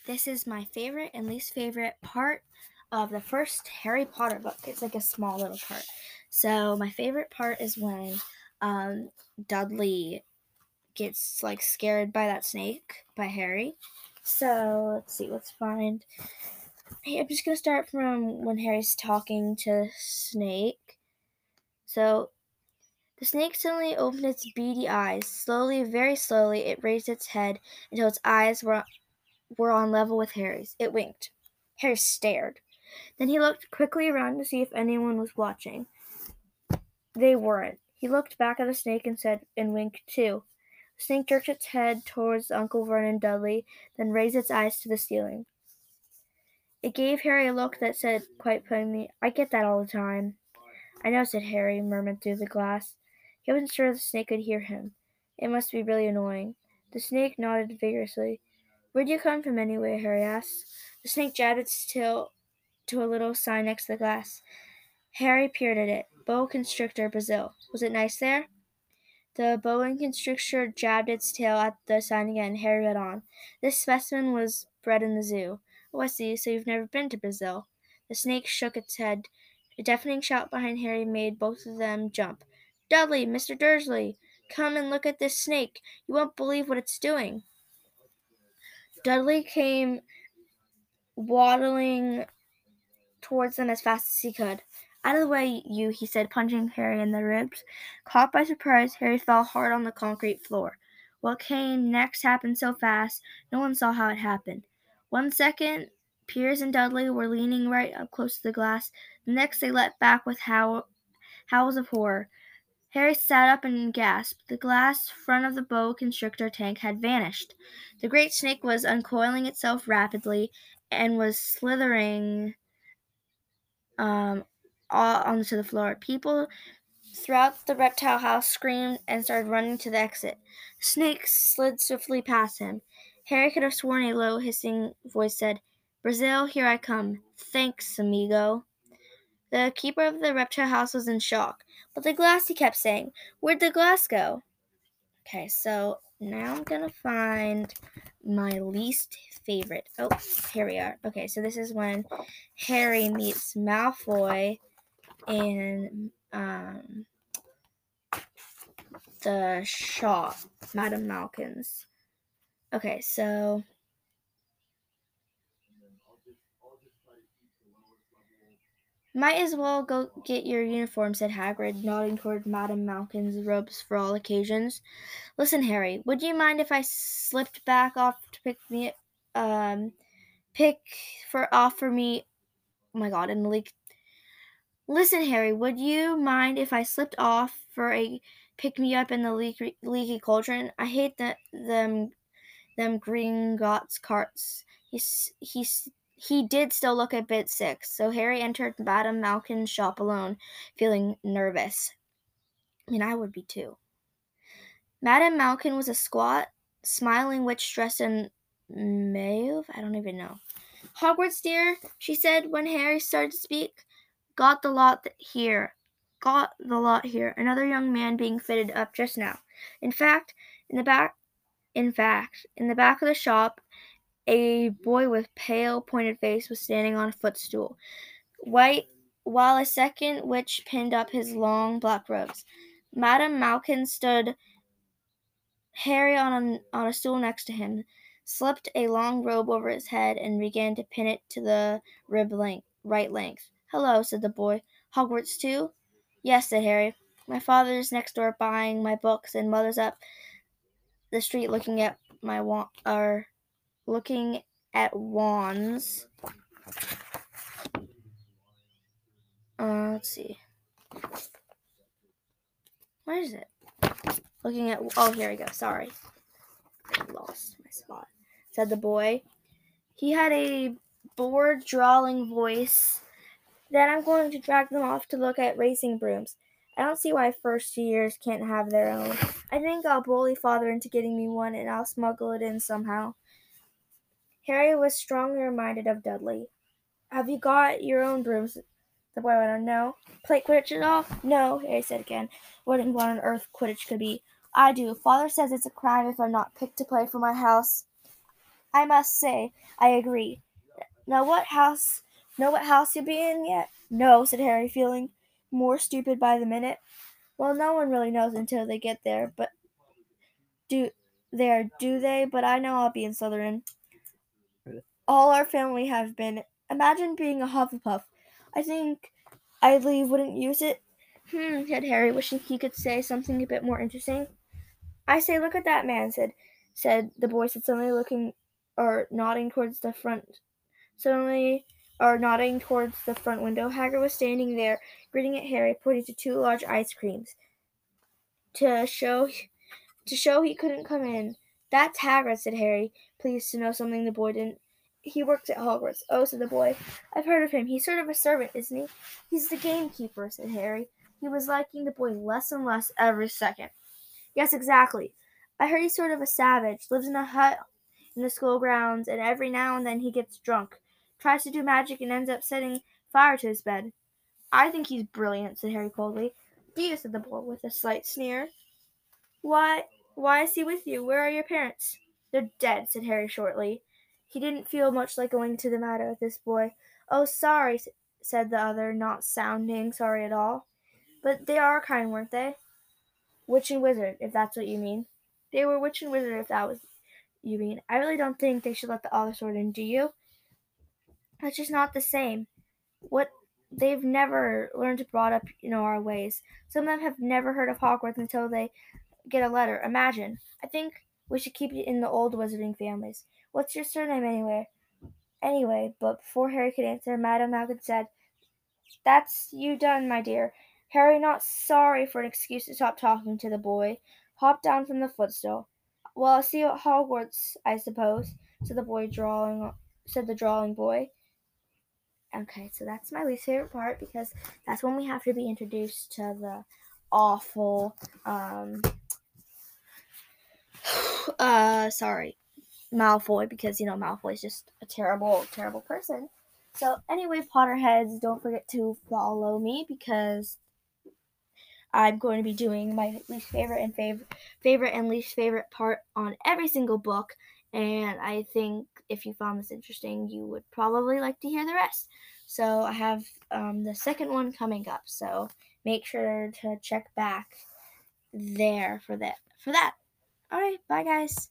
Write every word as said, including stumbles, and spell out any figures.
This is my favorite and least favorite part of the first Harry Potter book. It's like a small little part. So my favorite part is when um, Dudley gets like scared by that snake by Harry. So let's see, let's find. Hey, I'm just gonna start from when Harry's talking to Snake. So the snake suddenly opened its beady eyes. Slowly, very slowly, it raised its head until its eyes were were on level with Harry's. It winked. Harry stared. Then he looked quickly around to see if anyone was watching. They weren't. He looked back at the snake and said, and winked too. The snake jerked its head towards Uncle Vernon Dudley, then raised its eyes to the ceiling. It gave Harry a look that said quite plainly, "I get that all the time." "I know," said Harry, murmured through the glass. He wasn't sure the snake could hear him. It must be really annoying. The snake nodded vigorously. "Where'd you come from anyway?" Harry asked. The snake jabbed its tail to a little sign next to the glass. Harry peered at it. Boa Constrictor, Brazil. Was it nice there? The boa constrictor jabbed its tail at the sign again. Harry read on. This specimen was bred in the zoo. Oh, I see. So you've never been to Brazil. The snake shook its head. A deafening shout behind Harry made both of them jump. Dudley, Mister Dursley, come and look at this snake. You won't believe what it's doing. Dudley came waddling towards them as fast as he could. Out of the way, you, he said, punching Harry in the ribs. Caught by surprise, Harry fell hard on the concrete floor. What came next happened so fast, no one saw how it happened. One second, Piers and Dudley were leaning right up close to the glass. The next, they leapt back with howl- howls of horror. Harry sat up and gasped. The glass front of the boa constrictor tank had vanished. The great snake was uncoiling itself rapidly and was slithering um, all onto the floor. People throughout the reptile house screamed and started running to the exit. The snake slid swiftly past him. Harry could have sworn a low, hissing voice said, Brazil, here I come. Thanks, amigo. The keeper of the reptile house was in shock. But the glass, he kept saying. Where'd the glass go? Okay, so now I'm going to find my least favorite. Oh, here we are. Okay, so this is when Harry meets Malfoy in um, the shop, Madame Malkin's. Okay, so might as well go get your uniform, said Hagrid, nodding toward Madame Malkin's robes for all occasions. Listen, Harry, would you mind if I slipped back off to pick me, um, pick for off for me? Oh my God! And the leak. Listen, Harry, would you mind if I slipped off for a pick me up in the leaky, leaky cauldron? I hate that them them Gringotts carts. He's he's. He did still look a bit sick, so Harry entered Madame Malkin's shop alone, feeling nervous. I mean, I would be too. Madame Malkin was a squat, smiling witch dressed in mauve. I don't even know. Hogwarts, dear, she said when Harry started to speak. Got the lot here. Got the lot here. Another young man being fitted up just now. In fact, in the back, in fact, in the back of the shop, a boy with pale, pointed face was standing on a footstool, white, while a second witch pinned up his long black robes. Madame Malkin stood Harry on a, on a stool next to him, slipped a long robe over his head, and began to pin it to the rib length, right length. Hello, said the boy. Hogwarts too? Yes, said Harry. My father's next door buying my books, and mother's up the street looking at my wa- or looking at wands. Uh, let's see. Where is it? Looking at. Oh, here we go. Sorry, I lost my spot. Said the boy. He had a bored, drawling voice. Then I'm going to drag them off to look at racing brooms. I don't see why first years can't have their own. I think I'll bully father into getting me one, and I'll smuggle it in somehow. Harry was strongly reminded of Dudley. Have you got your own brooms? The boy went on. No. Play Quidditch at all? No, Harry said again, wondering what on earth Quidditch could be. I do. Father says it's a crime if I'm not picked to play for my house. I must say, I agree. Now what house know what house you'll be in yet? No, said Harry, feeling more stupid by the minute. Well, no one really knows until they get there, but do there, do they? But I know I'll be in Slytherin. All our family have been. Imagine being a Hufflepuff. I think Idly wouldn't use it. Hmm, said Harry, wishing he could say something a bit more interesting. I say, look at that man, said said the boy said suddenly looking or nodding towards the front suddenly or nodding towards the front window. Hagrid was standing there, grinning at Harry, pointing to two large ice creams. To show to show he couldn't come in. That's Hagrid, said Harry, pleased to know something the boy didn't. He works at Hogwarts. Oh, said the boy. I've heard of him. He's sort of a servant, isn't he? He's the gamekeeper, said Harry. He was liking the boy less and less every second. Yes, exactly. I heard he's sort of a savage, lives in a hut in the school grounds, and every now and then he gets drunk, tries to do magic, and ends up setting fire to his bed. I think he's brilliant, said Harry coldly. Do you? Said the boy with a slight sneer. Why, why is he with you? Where are your parents? They're dead, said Harry shortly. He didn't feel much like going to the matter with this boy. Oh, sorry, said the other, not sounding sorry at all. But they are kind, weren't they? Witch and wizard, if that's what you mean. They were witch and wizard, if that was you mean. I really don't think they should let the other sword in, do you? That's just not the same. What they've never learned to brought up, you know, our ways. Some of them have never heard of Hogwarts until they get a letter. Imagine. I think we should keep it in the old wizarding families. What's your surname anyway? Anyway, but before Harry could answer, Madame Malkin said, That's you done, my dear. Harry, not sorry for an excuse to stop talking to the boy, hopped down from the footstool. Well, I'll see you at Hogwarts, I suppose, said the boy drawling said the drawling boy. Okay, so that's my least favorite part because that's when we have to be introduced to the awful um uh sorry, Malfoy, because you know Malfoy's just a terrible, terrible person. So anyway, Potterheads, don't forget to follow me because I'm going to be doing my least favorite and favorite favorite and least favorite part on every single book. And I think if you found this interesting, you would probably like to hear the rest. So I have um, the second one coming up. So make sure to check back there for that. For that. All right, bye guys.